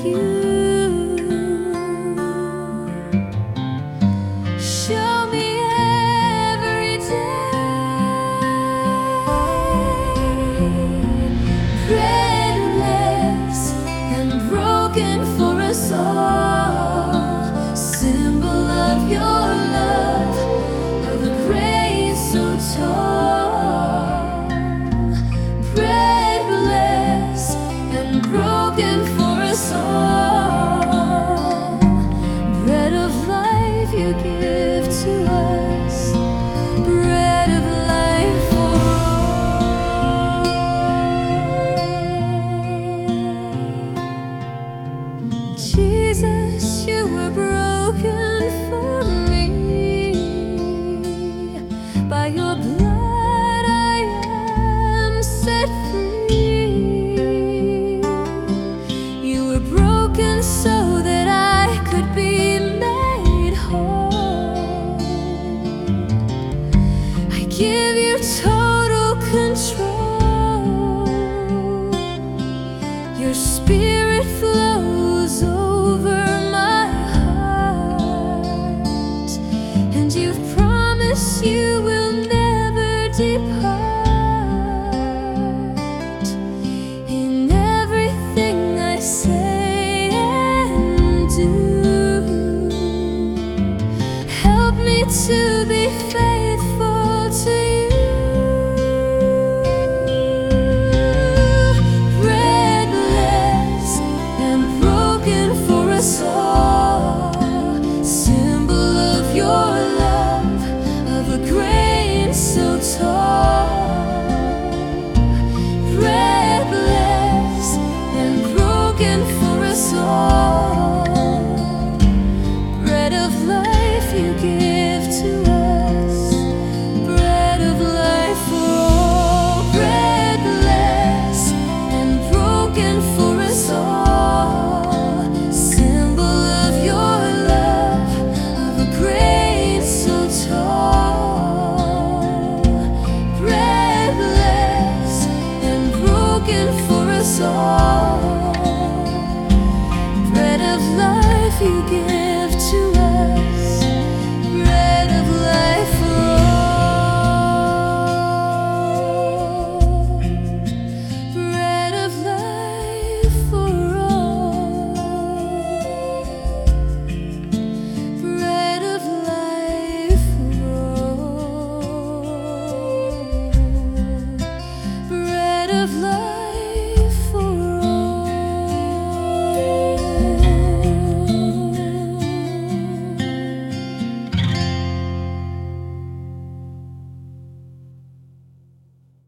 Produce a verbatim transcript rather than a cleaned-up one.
you. Show me every day, breadless and broken for us all, symbol of your love, of a grace so tall. Breadless and broken for us all, bread of life you give to us, bread of life for all. Jesus, you were broken for me. By your blood I am set free. You were broken so that I could be made whole. I give you total control. Your spirit flows over